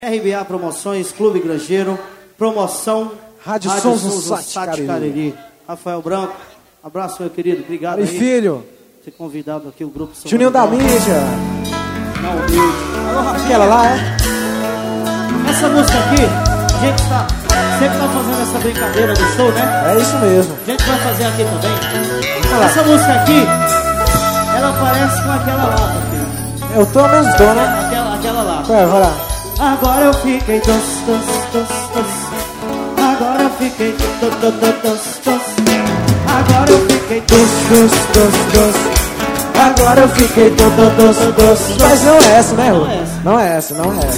RBA Promoções, Clube Grangeiro, promoção Rádio Sons do Sati Cariri. Rafael Branco, abraço meu querido, obrigado aí. Filho. Ter convidado aqui o grupo São Juninho da mídia. Não, humilde. Alô, Raquela lá, é? Essa música aqui, a gente sempre tá fazendo essa brincadeira do show, né? É isso mesmo. A gente vai fazer aqui também. Essa música aqui, ela parece com aquela lá, filho. Eu tô mesmo, tô, né? Aquela lá. Vai lá. Agora eu fiquei doce. Agora eu fiquei doce. Agora eu fiquei doce. Agora eu fiquei doce. Mas não é essa, né, Rô? Não é essa.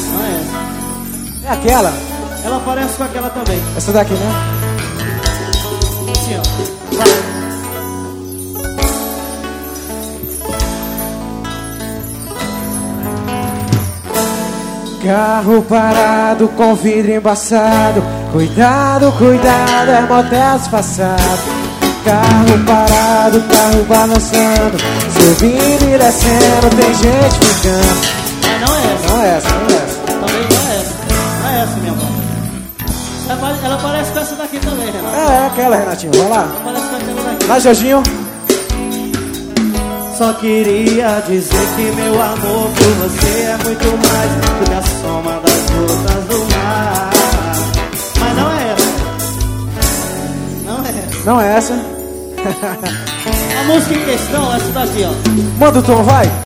É aquela? Ela parece com aquela também. Essa daqui, né? Assim, ó. Vai. Carro parado com vidro embaçado. Cuidado, é motel disfarçado. Carro parado, carro balançando, subindo e descendo, tem gente ficando. Mas não é essa. Não é essa. Também não é essa. Não é essa, minha mãe. Ela parece com essa daqui também, Renato. É aquela, Renatinho, vai lá. Ela parece com aquela daqui. Vai, Jorginho. Só queria dizer que meu amor por você é muito mais do que a soma das gotas do mar. Mas não é essa. Não é essa. A música em questão é essa daqui, ó. Manda o tom, vai.